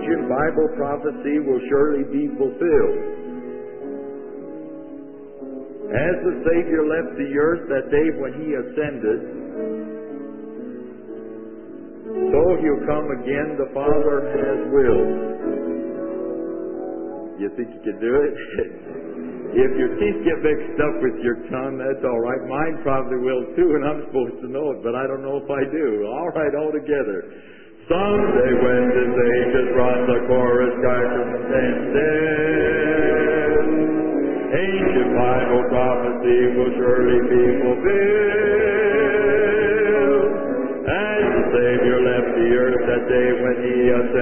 ancient Bible prophecy will surely be fulfilled. As the Savior left the earth that day when He ascended, so He'll come again the Father has willed. You think you can do it? If your teeth get mixed up with your tongue, that's all right. Mine probably will too, and I'm supposed to know it, but I don't know if I do. All right, all together. Someday when this age has run the chorus guidance ended, ancient Bible prophecy will surely be fulfilled. As the Savior left the earth that day when He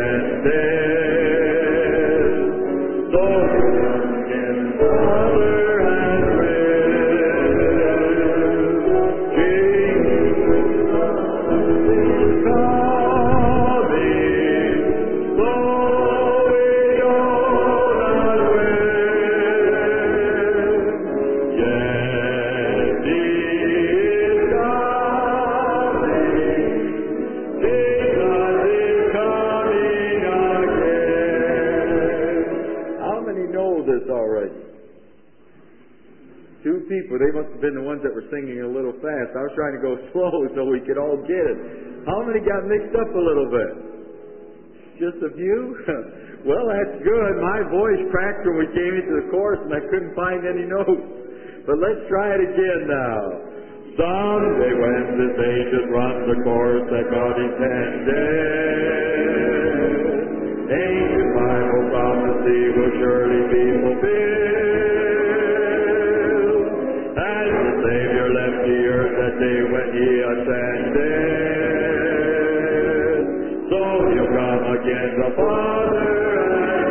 ascended, so again Father has willed. Jesus is coming, so we all not will. Yes, He is coming. Jesus is coming again. How many know this already? Two people. They must have been the ones that were singing a little fast. I was trying to go slow so we could all get it. How many got mixed up a little bit? Just a few? Well, that's good. My voice cracked when we came into the chorus and I couldn't find any notes. But let's try it again now. Someday when this age has run the course that God intended, ancient Bible prophecy will surely be fulfilled. As the Savior left the earth that day when He ascended, so He'll come again the Father has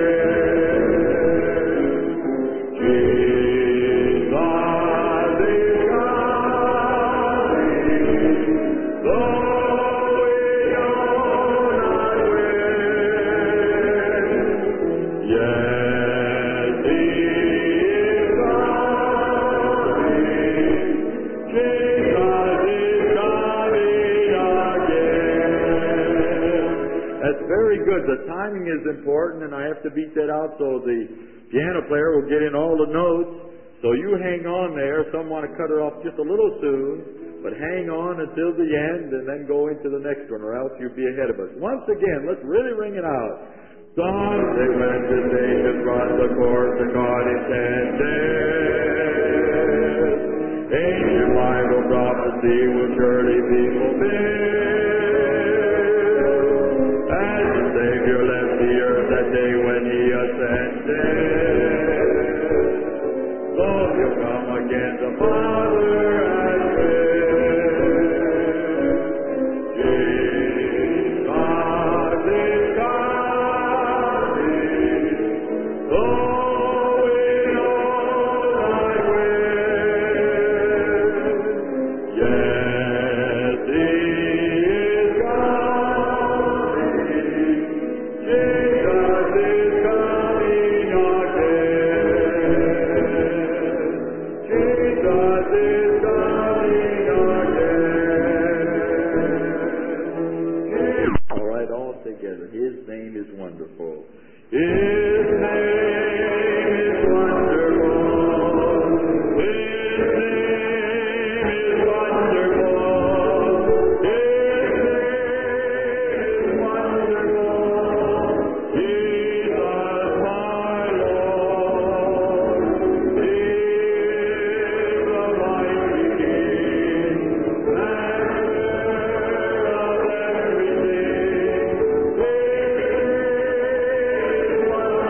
willed. Jesus is coming, though we know not when. Yes, He is coming. Jesus is coming again. That's very good. The timing is important, and I have to beat that out so the piano player will get in all the notes. So you hang on there. Some want to cut her off just a little soon, but hang on until the end and then go into the next one, or else you'll be ahead of us. Once again, let's really ring it out. Someday when this age has run the course that God intended, ancient Bible prophecy will surely be fulfilled. As the Savior left the earth that day when He ascended, so He'll come again the Father has willed. Jesus is coming, though we know not when. Yes, He is coming. Jesus is coming again. Jesus is coming again. All right, all together. His name is wonderful. His name is wonderful. His name is wonderful. His name is wonderful. Jesus, my Lord. He is the mighty King, Master of everything. His name is wonderful.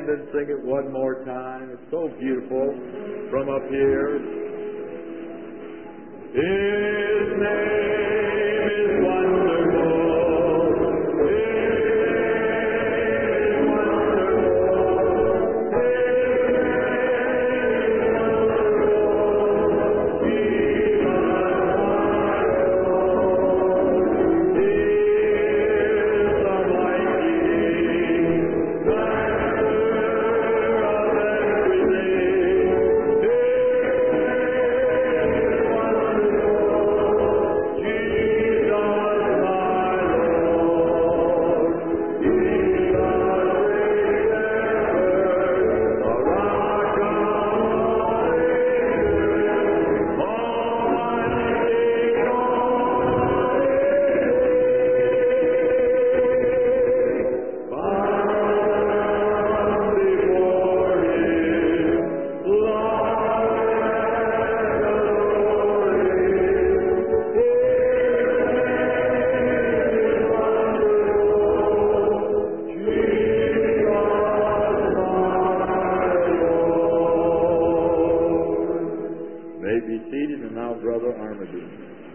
and sing it one more time. It's so beautiful from up here. His name is wonderful. His name is wonderful. His name is wonderful. Jesus my Lord. He is the mighty King, Master of everything. Be seated, and now Brother Armadine.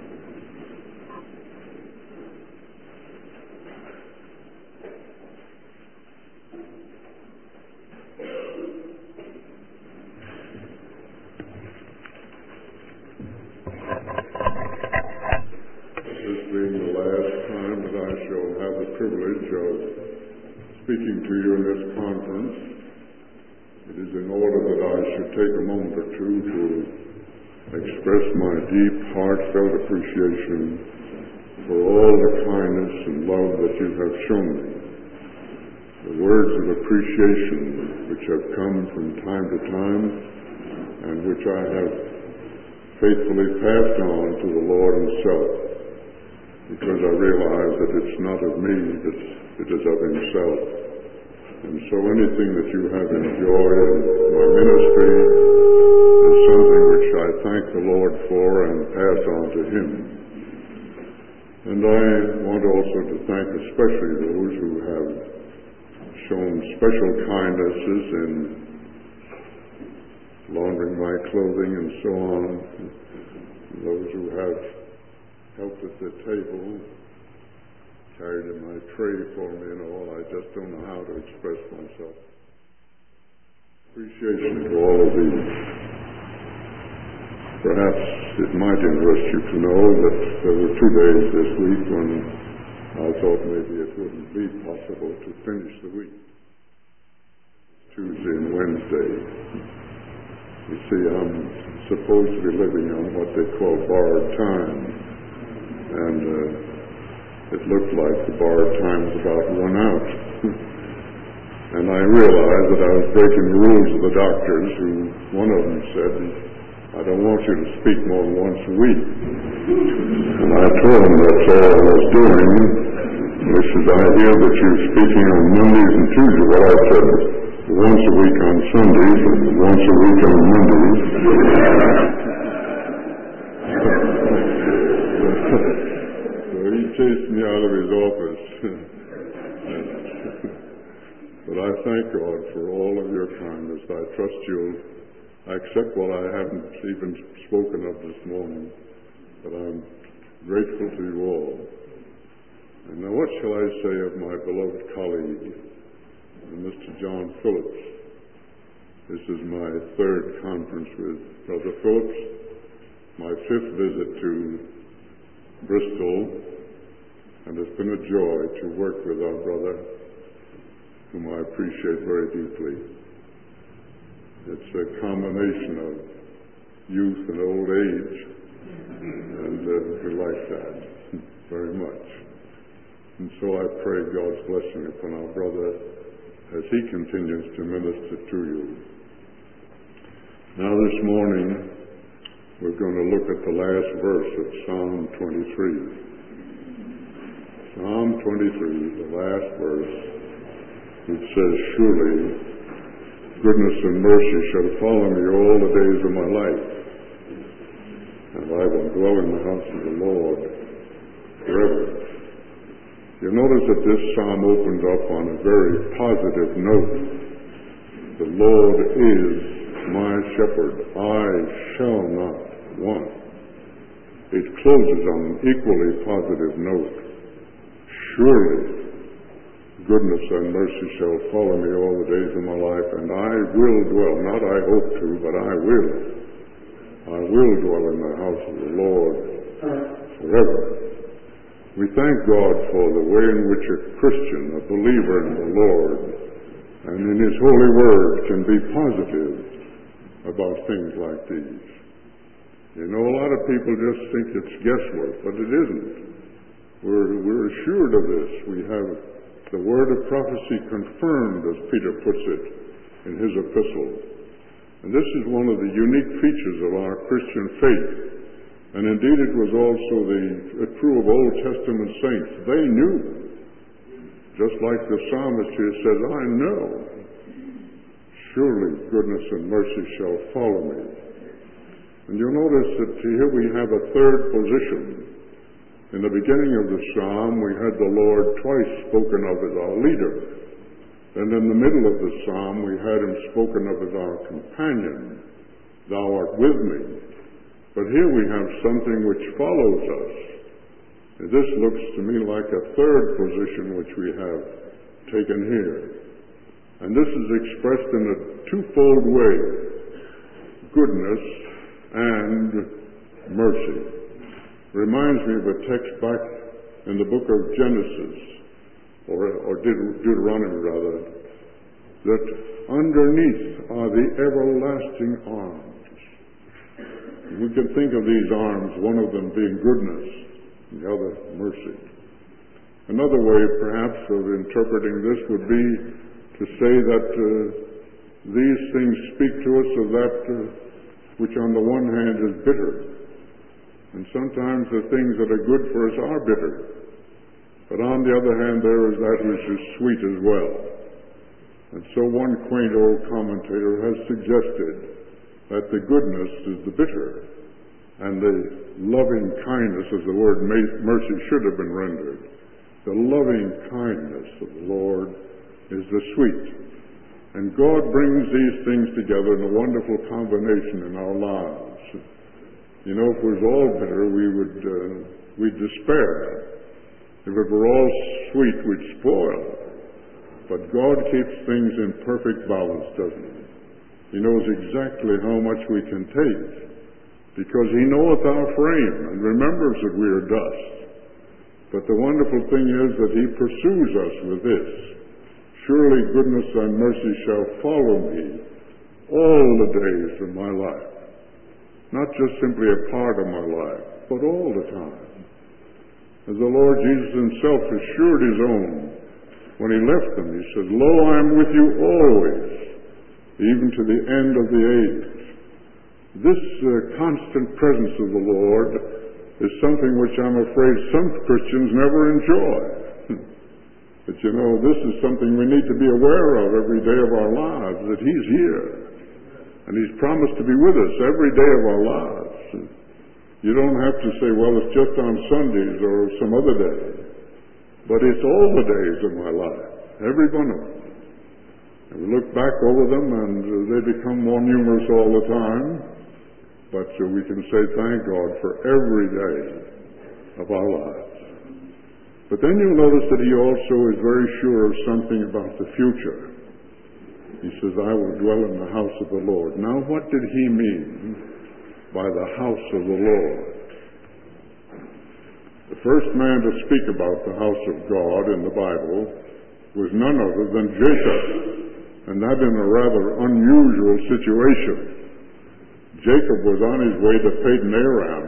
This being the last time that I shall have the privilege of speaking to you in this conference, it is in order that I should take a moment or two to express my deep, heartfelt appreciation for all the kindness and love that you have shown me. The words of appreciation which have come from time to time and which I have faithfully passed on to the Lord Himself, because I realize that it's not of me, it is of Himself. And so anything that you have enjoyed in my ministry is something which I thank the Lord for and pass on to Him. And I want also to thank especially those who have shown special kindnesses in laundering my clothing and so on, those who have helped at the table, carried in my tray for me and all. I just don't know how to express myself. Appreciation to all of these. Perhaps it might interest you to know that there were 2 days this week when I thought maybe it wouldn't be possible to finish the week. Tuesday and Wednesday. You see, I'm supposed to be living on what they call borrowed time. And it looked like the borrowed time was about run out. And I realized that I was breaking the rules of the doctors, who one of them said, I don't want you to speak more than once a week. And I told him that's all I was doing. And he says, I hear that you're speaking on Mondays and Tuesdays. Well, I said, once a week on Sundays and once a week on Mondays. So he chased me out of his office. But I thank God for all of your kindness. I trust you'll accept what I haven't even spoken of this morning, but I'm grateful to you all. And now what shall I say of my beloved colleague, Mr. John Phillips? This is my 3rd conference with Brother Phillips, my 5th visit to Bristol, and it's been a joy to work with our brother, whom I appreciate very deeply. It's a combination of youth and old age, and we like that very much. And so I pray God's blessing upon our brother as he continues to minister to you. Now this morning, we're going to look at the last verse of Psalm 23. Psalm 23, the last verse, it says, surely goodness and mercy shall follow me all the days of my life, and I will dwell in the house of the Lord forever. You notice that this psalm opens up on a very positive note. The Lord is my shepherd, I shall not want. It closes on an equally positive note. Surely goodness and mercy shall follow me all the days of my life, and I will dwell, not I hope to, but I will dwell in the house of the Lord forever. We thank God for the way in which a Christian, a believer in the Lord, and in His holy word can be positive about things like these. You know, a lot of people just think it's guesswork, but it isn't. We're assured of this. We have the word of prophecy confirmed, as Peter puts it in his epistle. And this is one of the unique features of our Christian faith. And indeed it was also true of Old Testament saints. They knew. Just like the psalmist here says, I know. Surely goodness and mercy shall follow me. And you'll notice that here we have a third position. In the beginning of the psalm, we had the Lord twice spoken of as our leader. And in the middle of the psalm, we had Him spoken of as our companion. Thou art with me. But here we have something which follows us. This looks to me like a third position which we have taken here. And this is expressed in a twofold way: goodness and mercy. Reminds me of a text back in the book of Genesis, or Deuteronomy rather, that underneath are the everlasting arms. We can think of these arms, one of them being goodness, and the other mercy. Another way, perhaps, of interpreting this would be to say that these things speak to us of that which on the one hand is bitter. And sometimes the things that are good for us are bitter. But on the other hand, there is that which is sweet as well. And so one quaint old commentator has suggested that the goodness is the bitter, and the loving kindness, as the word mercy should have been rendered, the loving kindness of the Lord is the sweet. And God brings these things together in a wonderful combination in our lives. You know, if it was all bitter, we'd despair. If it were all sweet, we'd spoil. But God keeps things in perfect balance, doesn't He? He knows exactly how much we can take, because He knoweth our frame and remembers that we are dust. But the wonderful thing is that He pursues us with this: surely goodness and mercy shall follow me all the days of my life. Not just simply a part of my life, but all the time. As the Lord Jesus Himself assured His own when He left them, He said, Lo, I am with you always, even to the end of the age. This constant presence of the Lord is something which I'm afraid some Christians never enjoy. But you know, this is something we need to be aware of every day of our lives, that He's here. And He's promised to be with us every day of our lives. You don't have to say, well, it's just on Sundays or some other day. But it's all the days of my life, every one of them. And we look back over them, and they become more numerous all the time. But we can say thank God for every day of our lives. But then you'll notice that He also is very sure of something about the future. He says, I will dwell in the house of the Lord. Now, what did He mean by the house of the Lord? The first man to speak about the house of God in the Bible was none other than Jacob, and that in a rather unusual situation. Jacob was on his way to Padan Aram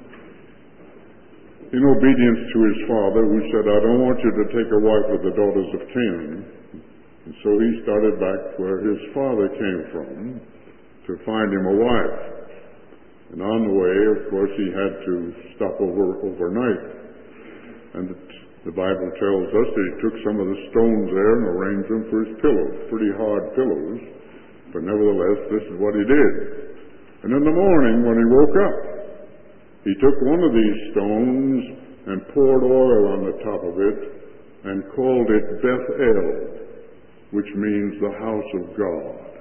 in obedience to his father, who said, I don't want you to take a wife with the daughters of Canaan. And so he started back where his father came from to find him a wife. And on the way, of course, he had to stop overnight. And the Bible tells us that he took some of the stones there and arranged them for his pillows, pretty hard pillows. But nevertheless, this is what he did. And in the morning, when he woke up, he took one of these stones and poured oil on the top of it and called it Bethel, which means the house of God.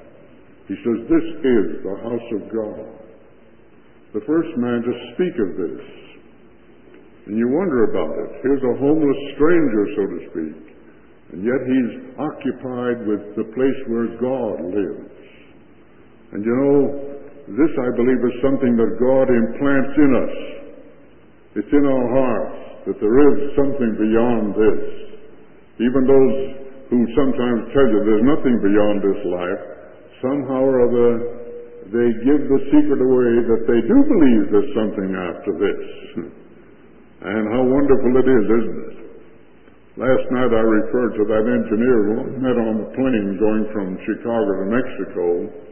He says, this is the house of God. The first man to speak of this. And you wonder about it. Here's a homeless stranger, so to speak. And yet he's occupied with the place where God lives. And you know, this I believe is something that God implants in us. It's in our hearts that there is something beyond this. Even those who sometimes tell you there's nothing beyond this life, somehow or other they give the secret away that they do believe there's something after this. And how wonderful it is, isn't it? Last night I referred to that engineer who I met on the plane going from Chicago to Mexico.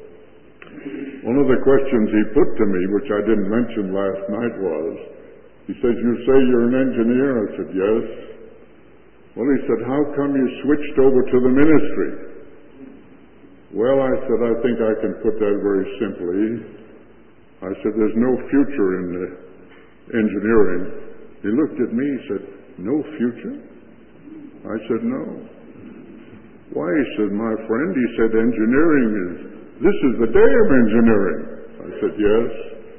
One of the questions he put to me, which I didn't mention last night, was, he said, you say you're an engineer? I said, yes. Well, he said, how come you switched over to the ministry? Well, I said, I think I can put that very simply. I said, there's no future in engineering. He looked at me, he said, no future? I said, no. Why? He said, my friend, he said, this is the day of engineering. I said, yes.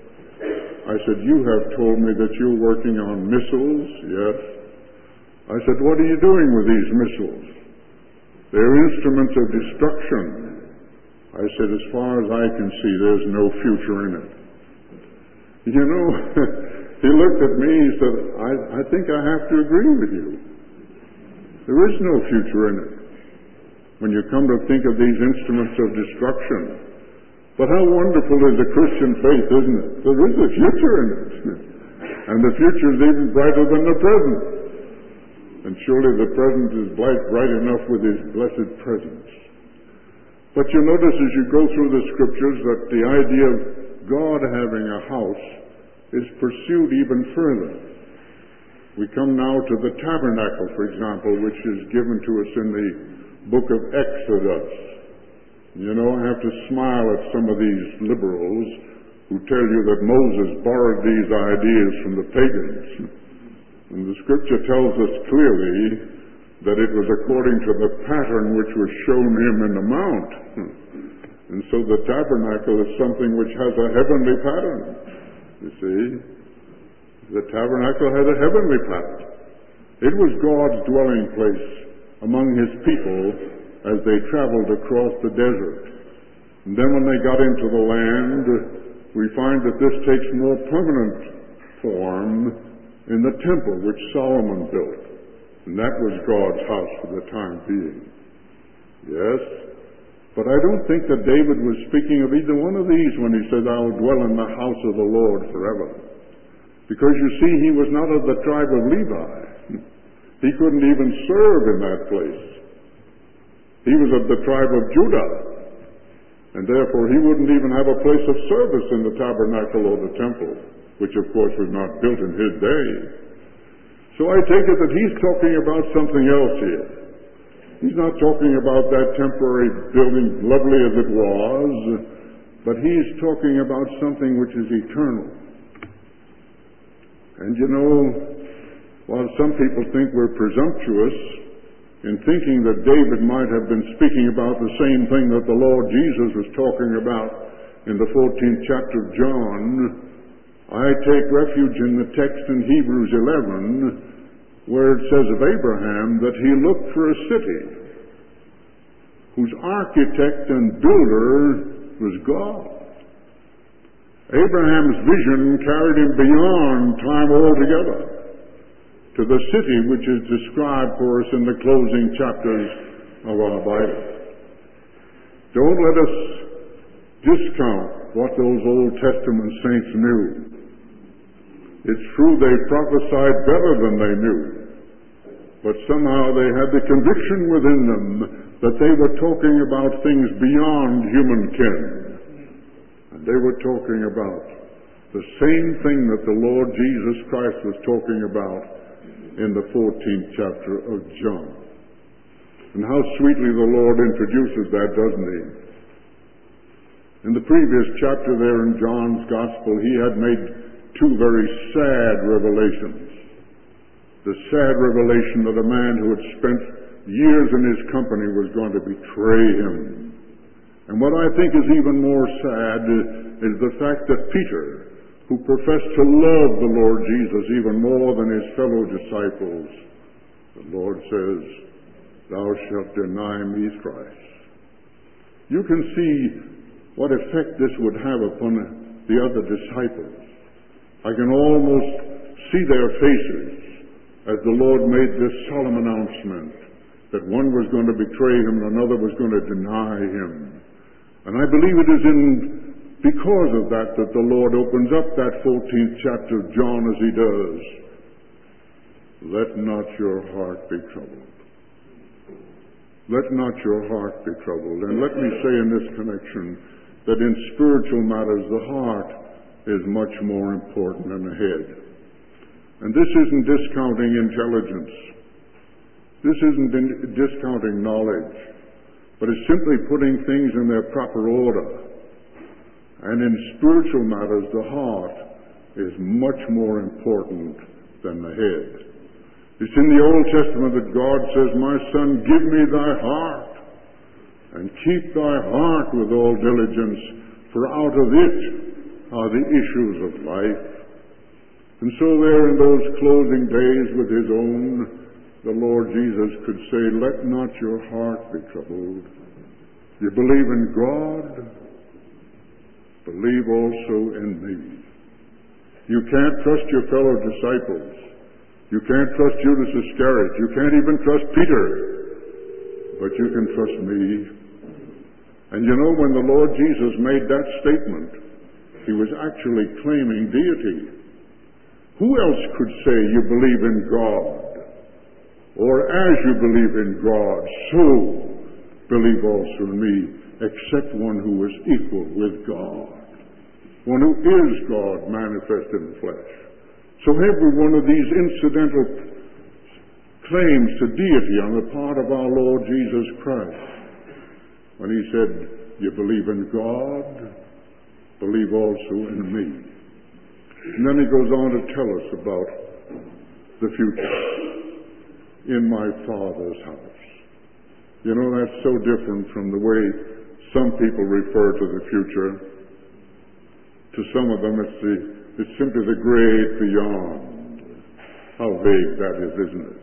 I said, you have told me that you're working on missiles. Yes. I said, what are you doing with these missiles? They're instruments of destruction. I said, as far as I can see, there's no future in it. You know, he looked at me, he said, I think I have to agree with you. There is no future in it when you come to think of these instruments of destruction. But how wonderful is the Christian faith, isn't it? There is a future in it. And the future is even brighter than the present. And surely the present is bright enough with His blessed presence. But you notice as you go through the Scriptures that the idea of God having a house is pursued even further. We come now to the tabernacle, for example, which is given to us in the book of Exodus. You know, I have to smile at some of these liberals who tell you that Moses borrowed these ideas from the pagans. And the Scripture tells us clearly that it was according to the pattern which was shown him in the mount. And so the tabernacle is something which has a heavenly pattern. You see? The tabernacle had a heavenly pattern. It was God's dwelling place among His people as they traveled across the desert. And then when they got into the land, we find that this takes more permanent form in the temple which Solomon built. And that was God's house for the time being. Yes, but I don't think that David was speaking of either one of these when he said, I will dwell in the house of the Lord forever. Because you see, he was not of the tribe of Levi. He couldn't even serve in that place. He was of the tribe of Judah. And therefore he wouldn't even have a place of service in the tabernacle or the temple, which of course was not built in his day. So I take it that he's talking about something else here. He's not talking about that temporary building, lovely as it was, but he's talking about something which is eternal. And you know, while some people think we're presumptuous in thinking that David might have been speaking about the same thing that the Lord Jesus was talking about in the 14th chapter of John, I take refuge in the text in Hebrews 11 where it says of Abraham that he looked for a city whose architect and builder was God. Abraham's vision carried him beyond time altogether to the city which is described for us in the closing chapters of our Bible. Don't let us discount what those Old Testament saints knew. It's true they prophesied better than they knew, but somehow they had the conviction within them that they were talking about things beyond human ken. And they were talking about the same thing that the Lord Jesus Christ was talking about in the 14th chapter of John. And how sweetly the Lord introduces that, doesn't He? In the previous chapter there in John's Gospel, He had made two very sad revelations. The sad revelation that a man who had spent years in His company was going to betray Him. And what I think is even more sad is the fact that Peter, who professed to love the Lord Jesus even more than his fellow disciples, the Lord says, "Thou shalt deny me thrice." You can see what effect this would have upon the other disciples. I can almost see their faces as the Lord made this solemn announcement that one was going to betray him and another was going to deny him. And I believe it is because of that the Lord opens up that 14th chapter of John as he does. Let not your heart be troubled. Let not your heart be troubled. And let me say in this connection that in spiritual matters the heart is much more important than the head. And this isn't discounting intelligence. This isn't discounting knowledge. But it's simply putting things in their proper order. And in spiritual matters, the heart is much more important than the head. It's in the Old Testament that God says, "My son, give me thy heart, and keep thy heart with all diligence, for out of it are the issues of life." And so there in those closing days with his own, the Lord Jesus could say, "Let not your heart be troubled. You believe in God, believe also in me." You can't trust your fellow disciples. You can't trust Judas Iscariot. You can't even trust Peter. But you can trust me. And you know, when the Lord Jesus made that statement, he was actually claiming deity. Who else could say, "You believe in God"? Or, "As you believe in God, so believe also in me," except one who is equal with God. One who is God manifest in the flesh. So every one of these incidental claims to deity on the part of our Lord Jesus Christ, when he said, "You believe in God, believe also in me." And then he goes on to tell us about the future. "In my Father's house." You know, that's so different from the way some people refer to the future. To some of them, it's simply the great beyond. How vague that is, isn't it?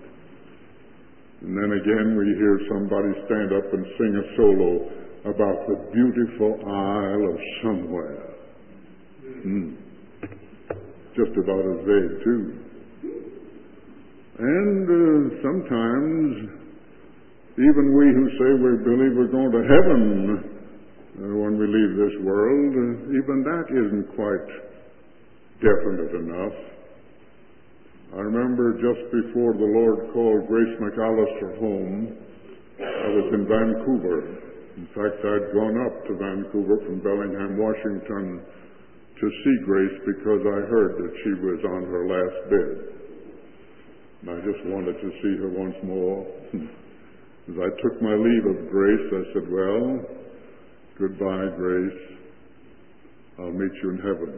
And then again, we hear somebody stand up and sing a solo about the beautiful Isle of somewhere. Just about as vague, too. And sometimes, even we who say we believe we're going to heaven when we leave this world, even that isn't quite definite enough. I remember just before the Lord called Grace McAllister home, I was in Vancouver. In fact, I'd gone up to Vancouver from Bellingham, Washington, to see Grace because I heard that she was on her last bed. And I just wanted to see her once more. As I took my leave of Grace, I said, "Well, goodbye, Grace. I'll meet you in heaven."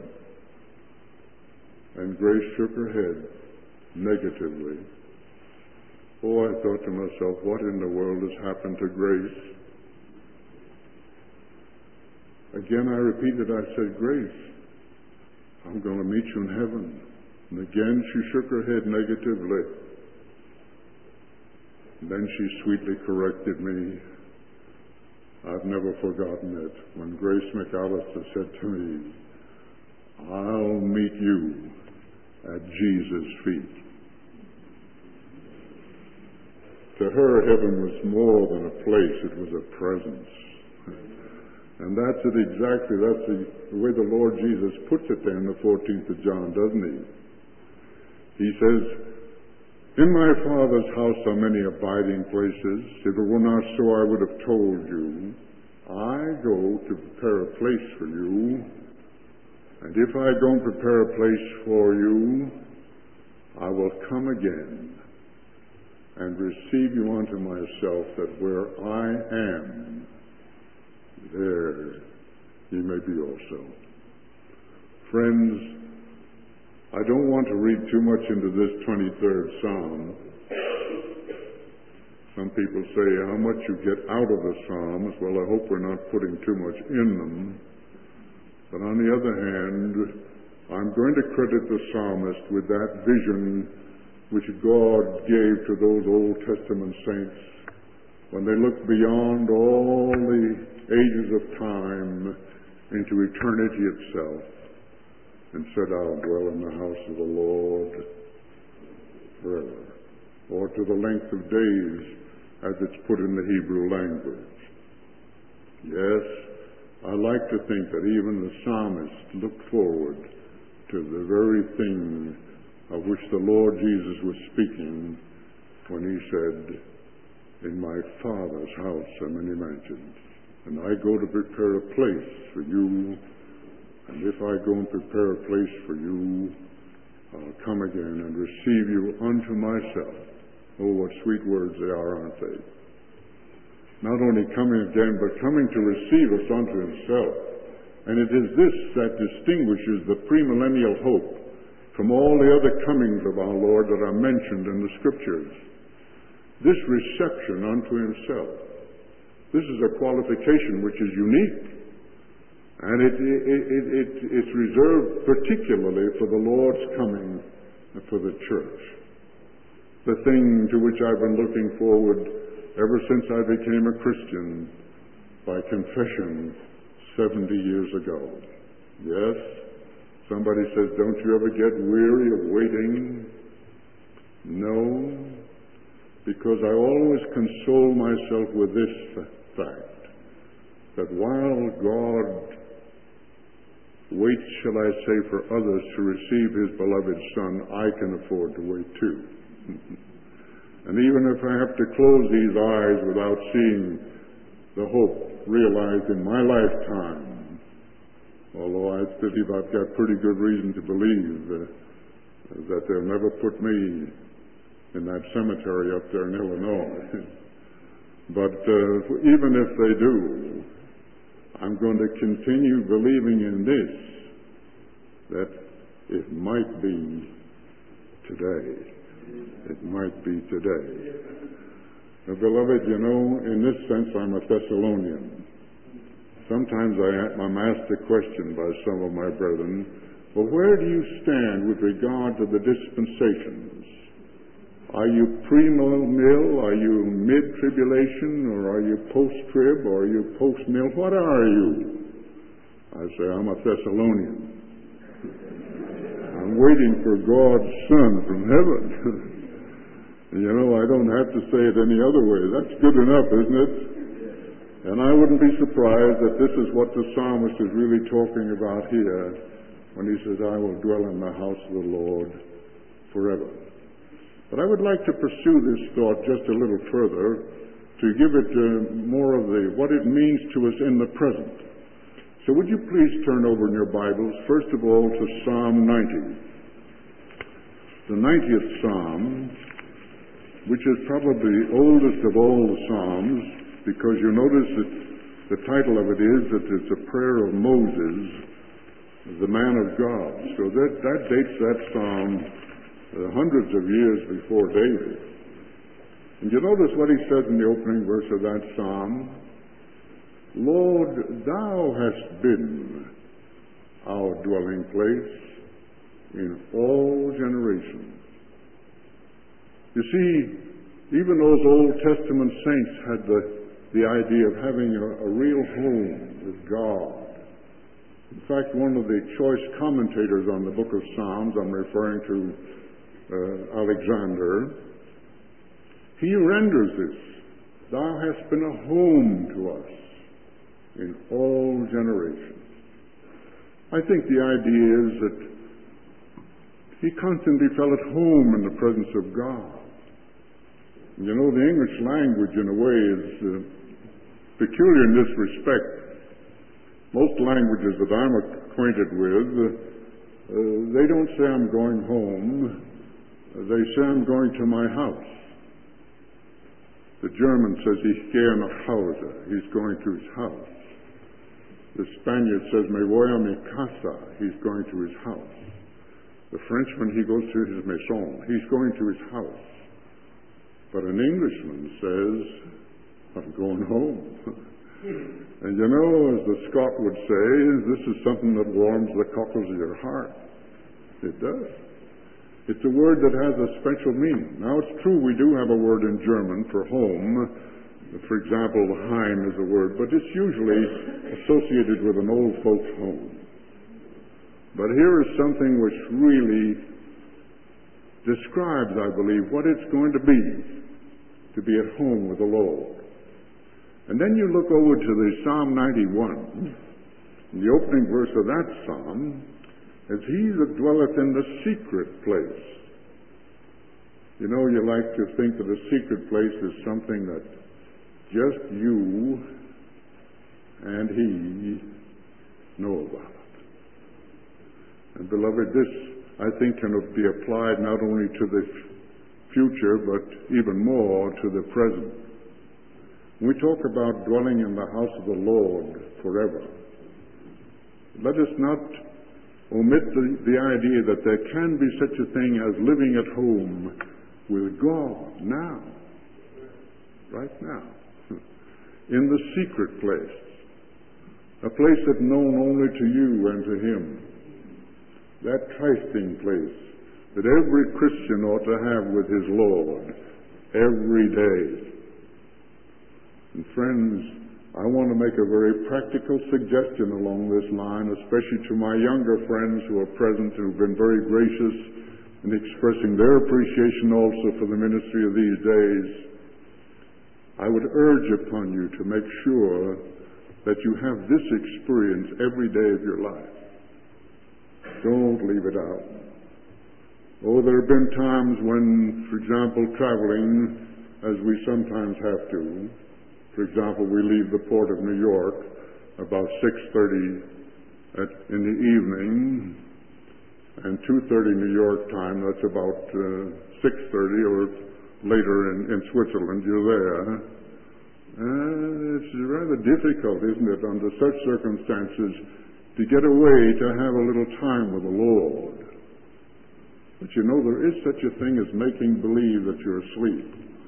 And Grace shook her head negatively. Oh, I thought to myself, what in the world has happened to Grace? Again, I repeated, I said, "Grace, I'm going to meet you in heaven." And again, she shook her head negatively. And then she sweetly corrected me. I've never forgotten it, when Grace McAllister said to me, "I'll meet you at Jesus' feet." To her, heaven was more than a place, it was a presence. And that's it exactly, that's the way the Lord Jesus puts it there in the 14th of John, doesn't he? He says, "In my Father's house are many abiding places. If it were not so, I would have told you. I go to prepare a place for you. And if I don't prepare a place for you, I will come again and receive you unto myself, that where I am, there ye may be also." Friends, I don't want to read too much into this 23rd Psalm. Some people say how much you get out of the Psalms. Well, I hope we're not putting too much in them. But on the other hand, I'm going to credit the psalmist with that vision which God gave to those Old Testament saints when they looked beyond all the ages of time into eternity itself and said, I'll dwell in the house of the Lord forever, or to the length of days as it's put in the Hebrew language. Yes, I like to think that even the psalmist looked forward to the very thing of which the Lord Jesus was speaking when he said, in my Father's house are many mansions, and I go to prepare a place for you, and if I go and prepare a place for you, I'll come again and receive you unto myself. Oh, what sweet words they are, aren't they? Not only coming again, but coming to receive us unto himself. And it is this that distinguishes the premillennial hope from all the other comings of our Lord that are mentioned in the Scriptures. This reception unto himself. This is a qualification which is unique. And it's reserved particularly for the Lord's coming and for the church. The thing to which I've been looking forward ever since I became a Christian by confession 70 years ago. Yes, somebody says, don't you ever get weary of waiting? No, because I always console myself with this fact, that while God waits, shall I say, for others to receive his beloved Son, I can afford to wait too. And even if I have to close these eyes without seeing the hope realized in my lifetime, although I believe I've got pretty good reason to believe that they'll never put me in that cemetery up there in Illinois. But even if they do, I'm going to continue believing in this, that it might be today. It might be today. Now, beloved, you know, in this sense, I'm a Thessalonian. Sometimes I'm asked a question by some of my brethren, well, where do you stand with regard to the dispensations? Are you premill? Are you mid-tribulation? Or are you post-trib? Or are you post-mill? What are you? I say, I'm a Thessalonian. I'm waiting for God's Son from heaven. You know, I don't have to say it any other way. That's good enough, isn't it? And I wouldn't be surprised that this is what the psalmist is really talking about here when he says, I will dwell in the house of the Lord forever. But I would like to pursue this thought just a little further to give it more of what it means to us in the present. So would you please turn over in your Bibles, first of all, to Psalm 90. The 90th Psalm, which is probably the oldest of all the Psalms, because you notice that the title of it is that it's a prayer of Moses, the man of God. So that dates that Psalm hundreds of years before David. And you notice what he says in the opening verse of that Psalm? Lord, thou hast been our dwelling place in all generations. You see, even those Old Testament saints had the idea of having a real home with God. In fact, one of the choice commentators on the book of Psalms, I'm referring to Alexander, he renders this, thou hast been a home to us in all generations. I think the idea is that he constantly felt at home in the presence of God. You know, the English language, in a way, is peculiar in this respect. Most languages that I'm acquainted with, they don't say I'm going home. They say I'm going to my house. The German says, ich gehe nach Hause. He's going to his house. The Spaniard says, me voy a mi casa. He's going to his house. The Frenchman, he goes to his maison. He's going to his house. But an Englishman says, I'm going home. And you know, as the Scot would say, this is something that warms the cockles of your heart. It does. It's a word that has a special meaning. Now, it's true we do have a word in German for home. For example, Heim is a word, but it's usually associated with an old folks' home. But here is something which really describes, I believe, what it's going to be at home with the Lord. And then you look over to the Psalm 91, and the opening verse of that psalm is, He that dwelleth in the secret place. You know, you like to think that a secret place is something that just you and He know about. And beloved, this, I think, can be applied not only to the future, but even more to the present. When we talk about dwelling in the house of the Lord forever, let us not omit the idea that there can be such a thing as living at home with God now, right now, in the secret place, a place that's known only to you and to Him, that trysting place that every Christian ought to have with his Lord every day. And friends, I want to make a very practical suggestion along this line, especially to my younger friends who are present, who've been very gracious in expressing their appreciation also for the ministry of these days. I would urge upon you to make sure that you have this experience every day of your life. Don't leave it out. Oh, there have been times when, for example, traveling, as we sometimes have to. For example, we leave the port of New York about 6:30 in the evening, and 2:30 New York time, that's about 6:30 or later in Switzerland, you're there. It's rather difficult, isn't it, under such circumstances, to get away to have a little time with the Lord. But you know, there is such a thing as making believe that you're asleep.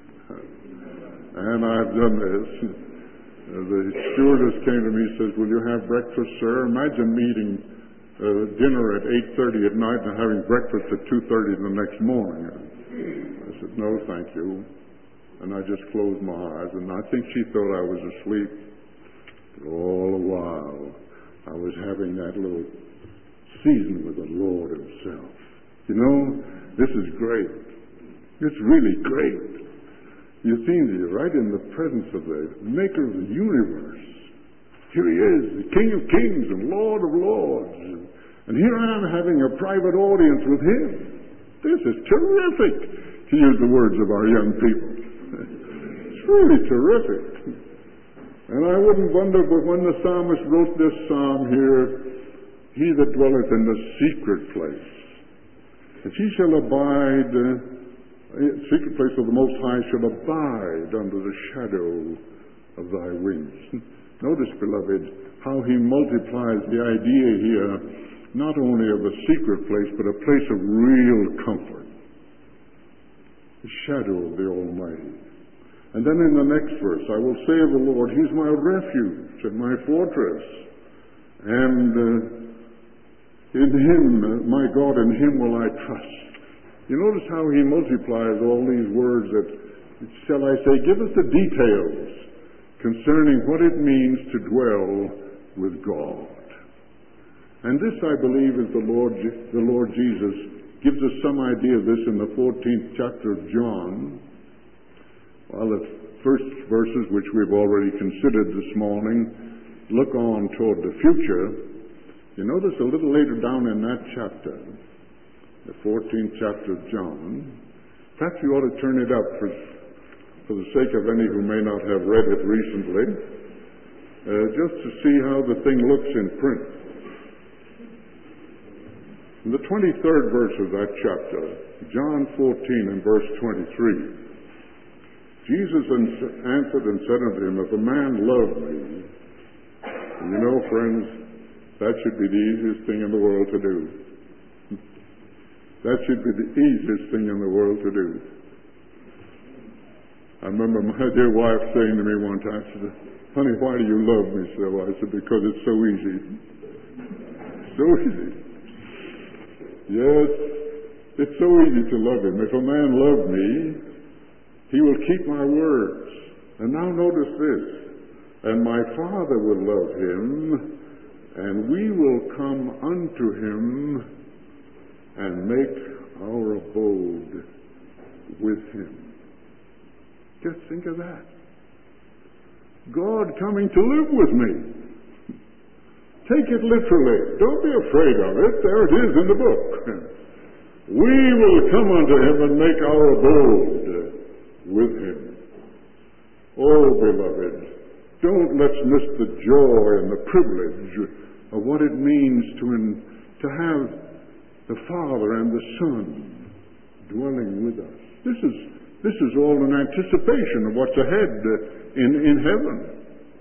And I've done this. The stewardess came to me and says, will you have breakfast, sir? Imagine eating dinner at 8:30 at night and having breakfast at 2:30 the next morning. I said, no, thank you. And I just closed my eyes, and I think she thought I was asleep. But all the while, I was having that little season with the Lord Himself. You know, this is great. It's really great. You see, you're right in the presence of the Maker of the universe. Here He is, the King of kings and Lord of lords. And here I am having a private audience with Him. This is terrific, to use the words of our young people. It's really terrific. And I wouldn't wonder, but when the psalmist wrote this psalm here, He that dwelleth in the secret place, and He shall abide, secret place of the Most High shall abide under the shadow of Thy wings. Notice, beloved, how He multiplies the idea here, not only of a secret place, but a place of real comfort. The shadow of the Almighty. And then in the next verse, I will say of the Lord, He's my refuge and my fortress. And in Him, my God, in Him will I trust. You notice how He multiplies all these words that, shall I say, give us the details concerning what it means to dwell with God. And this, I believe, is the Lord Jesus gives us some idea of this in the 14th chapter of John. Well, the first verses, which we've already considered this morning, look on toward the future. You notice a little later down in that chapter, the 14th chapter of John, perhaps you ought to turn it up for the sake of any who may not have read it recently, just to see how the thing looks in print. In the 23rd verse of that chapter, John 14 and verse 23, Jesus answered and said unto him, if a man love me, and you know, friends, that should be the easiest thing in the world to do. That should be the easiest thing in the world to do. I remember my dear wife saying to me one time, she said, "Honey, why do you love me so?" I said, "Because it's so easy." So easy. Yes, it's so easy to love him. If a man love me, he will keep my words. And now notice this. And my Father will love him, and we will come unto him and make our abode with him. Just think of that. God coming to live with me. Take it literally. Don't be afraid of it. There it is in the book. We will come unto him and make our abode with him. Oh, beloved, don't let's miss the joy and the privilege of what it means to have the Father and the Son dwelling with us. This is all an anticipation of what's ahead in heaven.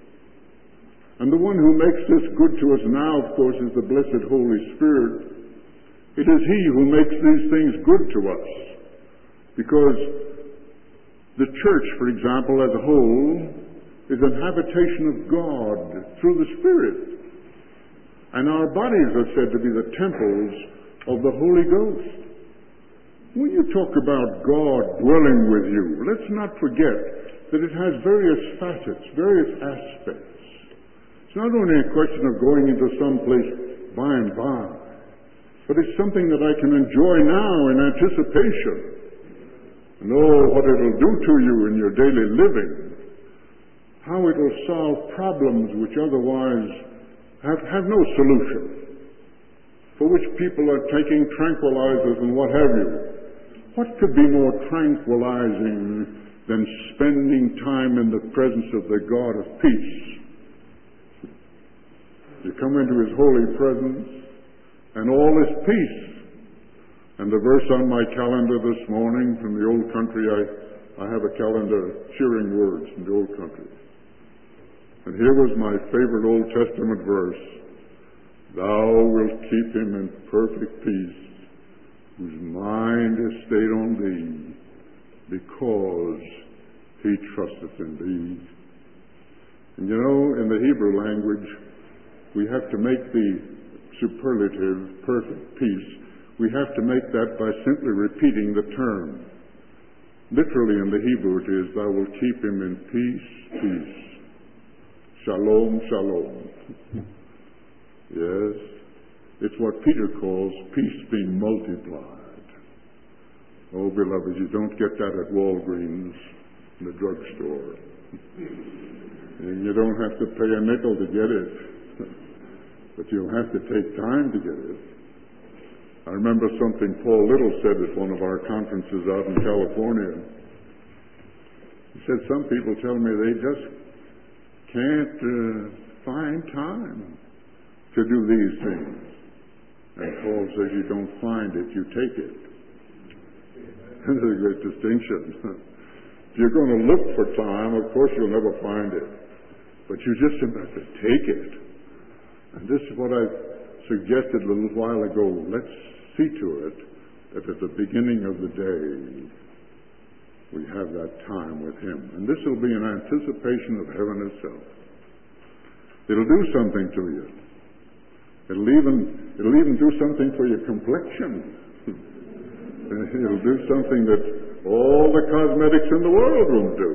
And the one who makes this good to us now, of course, is the blessed Holy Spirit. It is He who makes these things good to us. Because the church, for example, as a whole, is an habitation of God through the Spirit. And our bodies are said to be the temples of the Holy Ghost. When you talk about God dwelling with you, let's not forget that it has various facets, various aspects. It's not only a question of going into some place by and by, but it's something that I can enjoy now in anticipation. And oh, what it'll do to you in your daily living. How it'll solve problems which otherwise have no solution. For which people are taking tranquilizers and what have you. What could be more tranquilizing than spending time in the presence of the God of peace? You come into His holy presence, and all is peace. And the verse on my calendar this morning from the old country, I have a calendar, cheering words from the old country. And here was my favorite Old Testament verse. Thou wilt keep him in perfect peace, whose mind is stayed on thee, because he trusteth in thee. And you know, in the Hebrew language, we have to make the superlative perfect peace. We have to make that by simply repeating the term. Literally in the Hebrew it is, thou wilt keep him in peace, peace. Shalom, shalom. Yes, it's what Peter calls peace being multiplied. Oh, beloved, you don't get that at Walgreens in the drugstore. And you don't have to pay a nickel to get it. But you'll have to take time to get it. I remember something Paul Little said at one of our conferences out in California. He said, some people tell me they just can't find time to do these things. And Paul says, you don't find it, you take it. That's a great distinction. If you're going to look for time, of course you'll never find it. But you just have to take it. And this is what I suggested a little while ago. Let's see to it that at the beginning of the day we have that time with Him. And this will be an anticipation of heaven itself. It'll do something to you. It'll even do something for your complexion. It'll do something that all the cosmetics in the world won't do.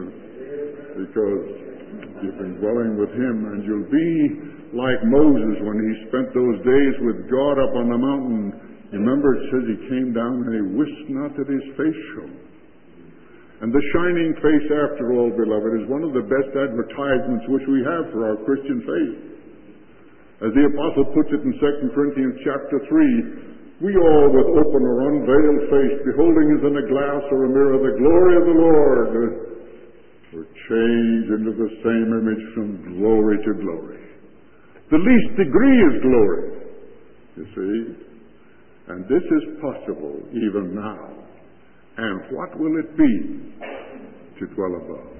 Because you've been dwelling with Him, and you'll be like Moses when he spent those days with God up on the mountain. You remember it says he came down and he wist not that his face shone. And the shining face, after all, beloved, is one of the best advertisements which we have for our Christian faith. As the Apostle puts it in 2 Corinthians chapter 3, we all with open or unveiled face, beholding as in a glass or a mirror the glory of the Lord, were changed into the same image from glory to glory. The least degree is glory, you see. And this is possible even now. And what will it be to dwell above?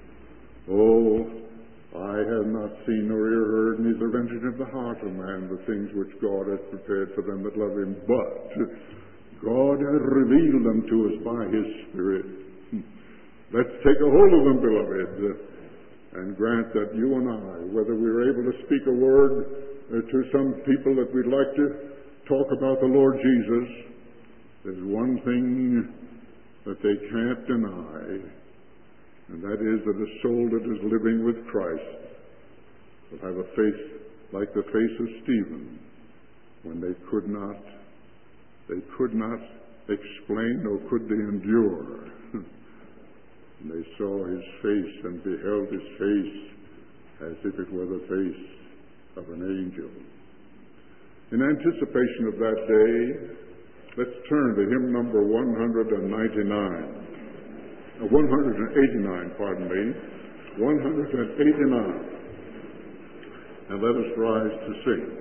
Oh, I have not seen nor ear heard, neither entered into the heart of man the things which God has prepared for them that love Him. But God has revealed them to us by His Spirit. Let's take a hold of them, beloved, and grant that you and I, whether we're able to speak a word to some people that we'd like to talk about the Lord Jesus, there's one thing that they can't deny, and that is that a soul that is living with Christ will have a face like the face of Stephen, when they could not explain, nor could they endure. And they saw his face and beheld his face as if it were the face of an angel. In anticipation of that day, let's turn to hymn number 189, 189, and let us rise to sing.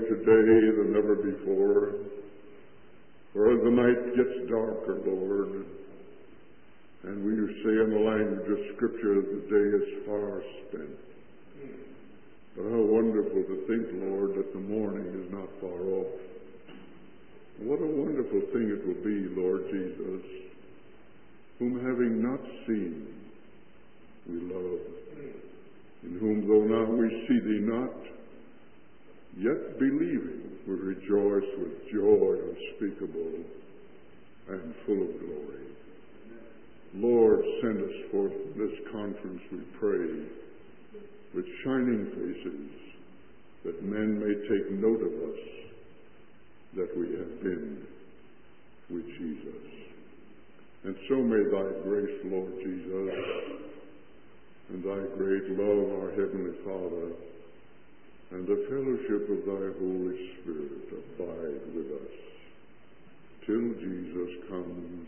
today than ever before. For as the night gets darker, Lord, and we say in the language of Scripture that the day is far spent. But how wonderful to think, Lord, that the morning is not far off. What a wonderful thing it will be, Lord Jesus, whom having not seen, we love, in whom though now we see thee not, yet believing we rejoice with joy unspeakable and full of glory. Lord, send us forth from this conference, we pray, with shining faces, that men may take note of us, that we have been with Jesus. And so may thy grace, Lord Jesus, and thy great love, our Heavenly Father, and the fellowship of thy Holy Spirit abide with us till Jesus comes